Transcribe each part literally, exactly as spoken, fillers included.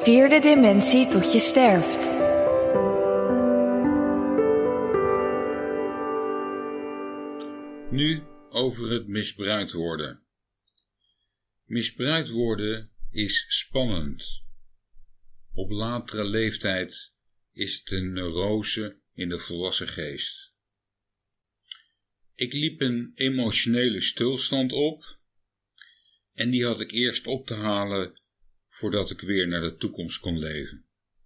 Vierde dimensie tot je sterft. Nu over het misbruikt worden. Misbruikt worden is spannend. Op latere leeftijd is het een neurose in de volwassen geest. Ik liep een emotionele stilstand op en die had ik eerst op te halen voordat ik weer naar de toekomst kon leven.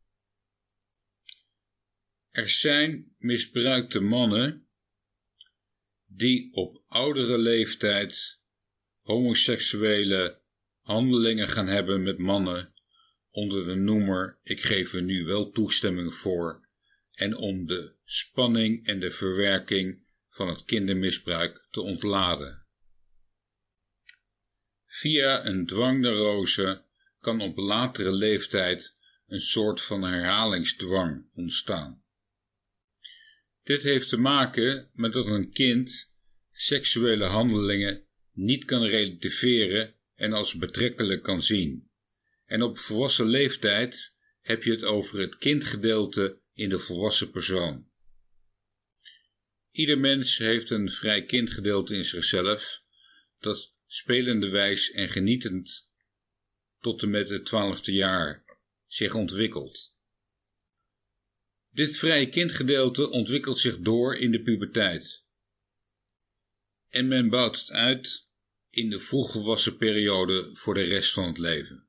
Er zijn misbruikte mannen die op oudere leeftijd homoseksuele handelingen gaan hebben met mannen onder de noemer ik geef er nu wel toestemming voor en om de spanning en de verwerking van het kindermisbruik te ontladen. Via een dwangneurose kan op latere leeftijd een soort van herhalingsdwang ontstaan. Dit heeft te maken met dat een kind seksuele handelingen niet kan relativeren en als betrekkelijk kan zien. En op volwassen leeftijd heb je het over het kindgedeelte in de volwassen persoon. Ieder mens heeft een vrij kindgedeelte in zichzelf, dat spelenderwijs en genietend tot en met het twaalfde jaar zich ontwikkelt. Dit vrije kindgedeelte ontwikkelt zich door in de puberteit. En men bouwt het uit in de vroegvolwassen periode voor de rest van het leven.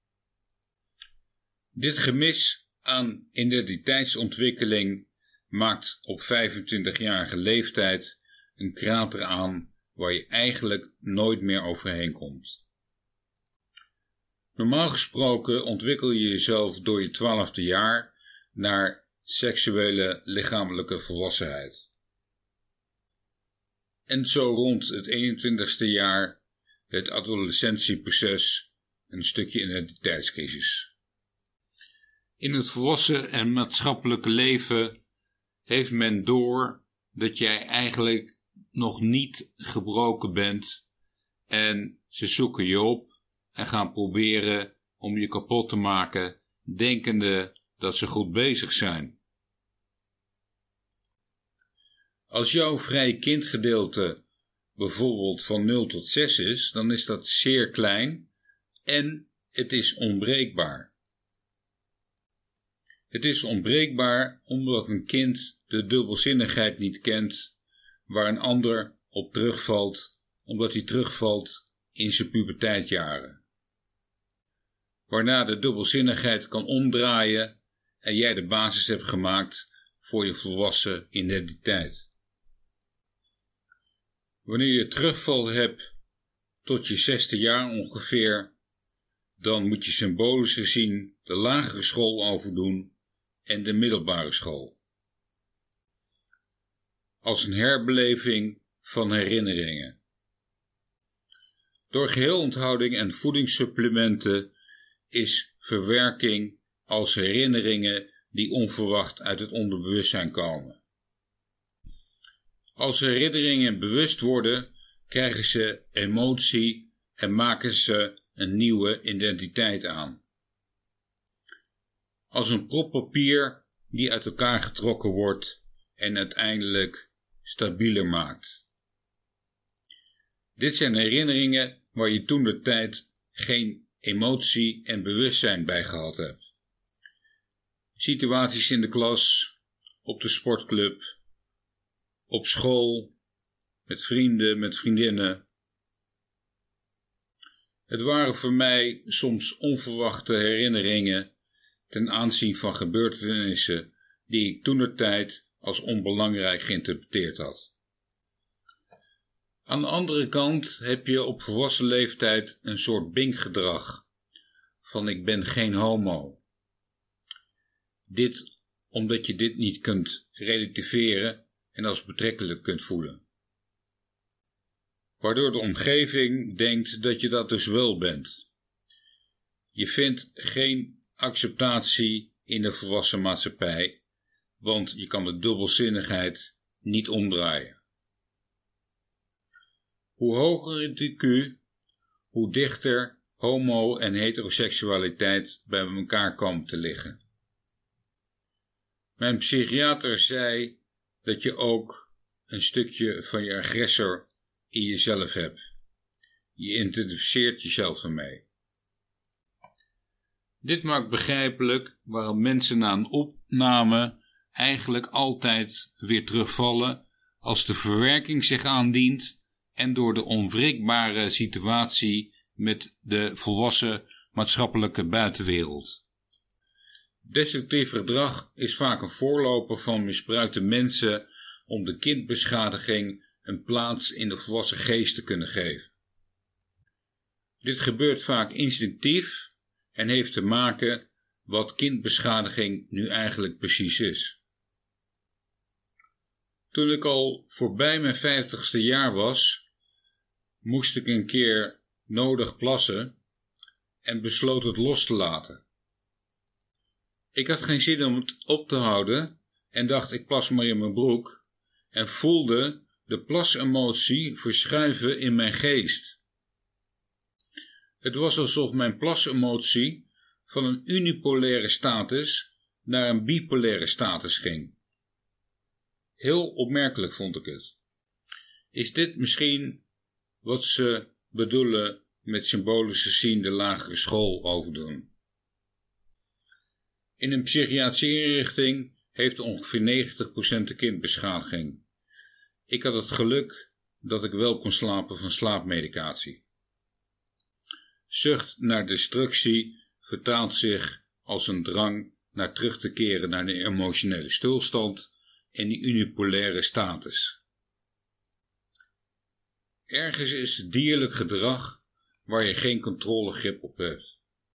Dit gemis aan identiteitsontwikkeling maakt op vijfentwintigjarige leeftijd een krater aan waar je eigenlijk nooit meer overheen komt. Normaal gesproken ontwikkel je jezelf door je twaalfde jaar naar seksuele lichamelijke volwassenheid. En zo rond het eenentwintigste jaar het adolescentieproces een stukje identiteitscrisis. In het volwassen en maatschappelijke leven heeft men door dat jij eigenlijk nog niet gebroken bent en ze zoeken je op en gaan proberen om je kapot te maken, denkende dat ze goed bezig zijn. Als jouw vrije kindgedeelte bijvoorbeeld van nul tot zes is, dan is dat zeer klein en het is onbreekbaar. Het is onbreekbaar omdat een kind de dubbelzinnigheid niet kent waar een ander op terugvalt, omdat hij terugvalt in zijn puberteitjaren. Waarna de dubbelzinnigheid kan omdraaien en jij de basis hebt gemaakt voor je volwassen identiteit. Wanneer je terugval hebt tot je zesde jaar ongeveer, dan moet je symbolisch gezien de lagere school overdoen en de middelbare school. Als een herbeleving van herinneringen. Door geheelonthouding en voedingssupplementen is verwerking als herinneringen die onverwacht uit het onderbewustzijn komen. Als herinneringen bewust worden, krijgen ze emotie en maken ze een nieuwe identiteit aan. Als een prop papier die uit elkaar getrokken wordt en uiteindelijk stabieler maakt. Dit zijn herinneringen waar je toentertijd geen emotie en bewustzijn bij gehad hebt. Situaties in de klas, op de sportclub, op school, met vrienden, met vriendinnen. Het waren voor mij soms onverwachte herinneringen ten aanzien van gebeurtenissen die ik toentertijd als onbelangrijk geïnterpreteerd had. Aan de andere kant heb je op volwassen leeftijd een soort binkgedrag van ik ben geen homo. Dit omdat je dit niet kunt relativeren en als betrekkelijk kunt voelen. Waardoor de omgeving denkt dat je dat dus wel bent. Je vindt geen acceptatie in de volwassen maatschappij, want je kan de dubbelzinnigheid niet omdraaien. Hoe hoger het I Q, hoe dichter homo- en heteroseksualiteit bij elkaar komen te liggen. Mijn psychiater zei dat je ook een stukje van je agressor in jezelf hebt. Je identificeert jezelf ermee. Dit maakt begrijpelijk waarom mensen na een opname eigenlijk altijd weer terugvallen als de verwerking zich aandient en door de onwrikbare situatie met de volwassen maatschappelijke buitenwereld. Destructief gedrag is vaak een voorloper van misbruikte mensen om de kindbeschadiging een plaats in de volwassen geest te kunnen geven. Dit gebeurt vaak instinctief en heeft te maken wat kindbeschadiging nu eigenlijk precies is. Toen ik al voorbij mijn vijftigste jaar was, moest ik een keer nodig plassen en besloot het los te laten. Ik had geen zin om het op te houden en dacht ik plas maar in mijn broek en voelde de plasemotie verschuiven in mijn geest. Het was alsof mijn plasemotie van een unipolaire status naar een bipolaire status ging. Heel opmerkelijk vond ik het. Is dit misschien wat ze bedoelen met symbolische zien de lagere school overdoen? In een psychiatrische inrichting heeft ongeveer negentig procent de kindbeschadiging. Ik had het geluk dat ik wel kon slapen van slaapmedicatie. Zucht naar destructie vertaalt zich als een drang naar terug te keren naar de emotionele stilstand en die unipolaire status. Ergens is het dierlijk gedrag waar je geen controlegrip op hebt.